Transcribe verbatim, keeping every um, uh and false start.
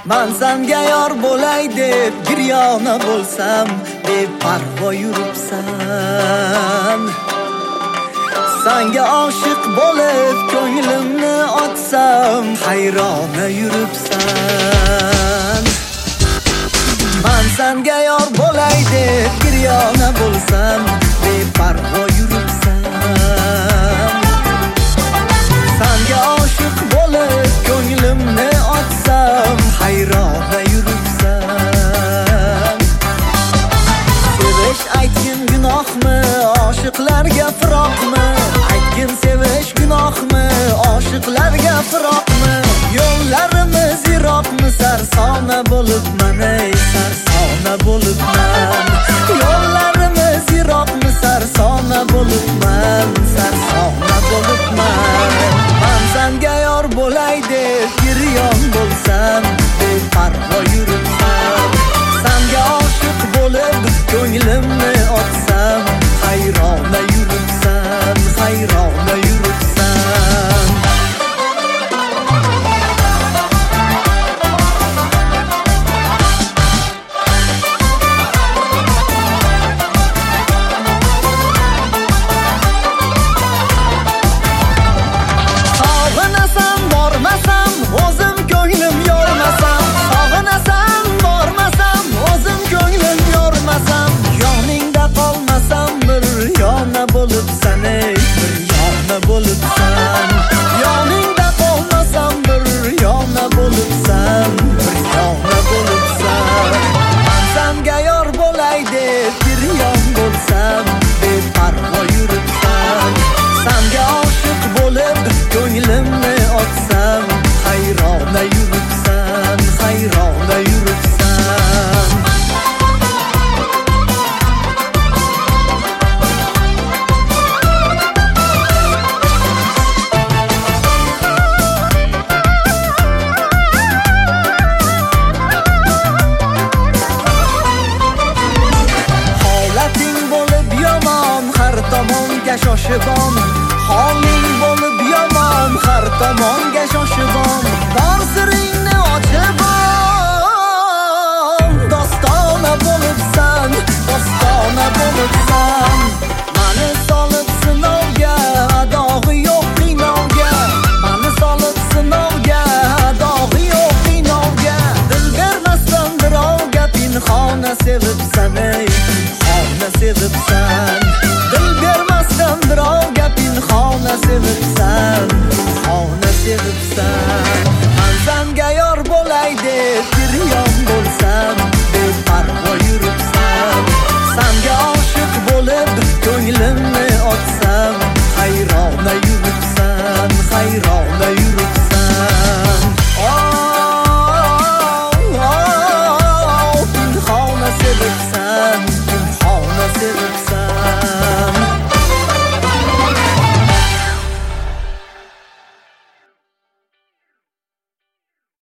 Man senga yor bo'lay deb giryona bo'lsam, beparvo yuribsan. Senga oshiq bo'lib ko'nglimni ochsam, hayrona yuribsan. Man senga yor bo'lay deb giryona bo'lsam, beparvo yuribsan. Senga oshiq bo'lib ko'nglimni ochsam, hayrona yuribsan. Sevish aytgin gunohmi, oshiqlarga firoqmi? Aytgin sevish gunohmi, oshiqlarga firoqmi? Yo'llarimiz yiroqmi, sarsona bo'libman, ey sarsona bo'libman. Yo'llarimiz yiroqmi, sarsona bo'libman, sarsona bo'libman. Man senga yor bo'lay deb giryon bo'lsam, beparvo yuribsan. Senga oshiq bo'lib ko'nglimni ochsam, hayrona yuribsan, hayrona yuribsan. Sog'inasam, bormasam, o'zim ko'nglim yormasam. Sog'inasam, bormasam, o'zim ko'nglim yormasam. Yoningda qolmasam, bir yona bo'libsan, ey bir yona bo'libsan. Yoningda qolmasam, bir yona bo'libsan, bir yona bo'libsan. Man senga yor bo'lay deb giryon bo'lsam, beparvo yuribsan. Senga oshiq bo'lib ko'nglimni ochsam, hayrona yuribsan, hayrona yuribsan. Holating bo'lib yomon, har tomonga shoshibon. Holing bo'lib yomon, har tomonga shoshibon. Bor siringni ochibon. Dostona bo'libsan, dostona bo'libsan. Mani solib sinovga, adog'i yo'q qinovga. Mani solib sinovga, adog'i yo'q qinovga. Dil bermasdan birovga pinhona sevibsan, ey pinhona sevibsan. Dil bermasdan birovga pinhona sevibsan, pinhona sevibsan. Man senga yor bo'lay deb giryon bo'lsam, beparvo yuribsan. Senga oshiq bo'lib ko'nglimni ochsam, hayrona yuribsan, hayrona yuribsan. Oh, oh, pinhona sevibsan, pinhona sevibsan.